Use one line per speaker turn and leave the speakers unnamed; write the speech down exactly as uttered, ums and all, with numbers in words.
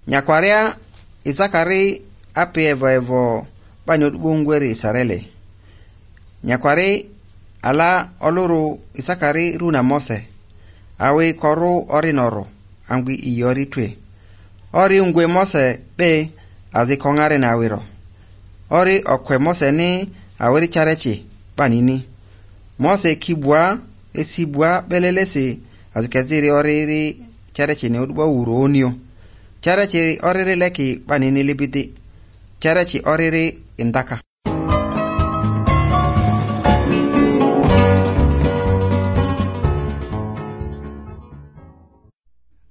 Nyakwaria Isakari api evo evo banyot bungweri Israeli. Nyakwari ala oluru Isakari runa Mose. Awi koru orinoro angwi iyori twe. Ori ungwe Mose be azi kongare na awiro. Ori okwe Mose ni awiri charechi panini. Mose kibwa esibwa belelesi azikaziri oriri charechi ni udwa uronio. Charechi oriri leki panini libiti. Charechi oriri indaka.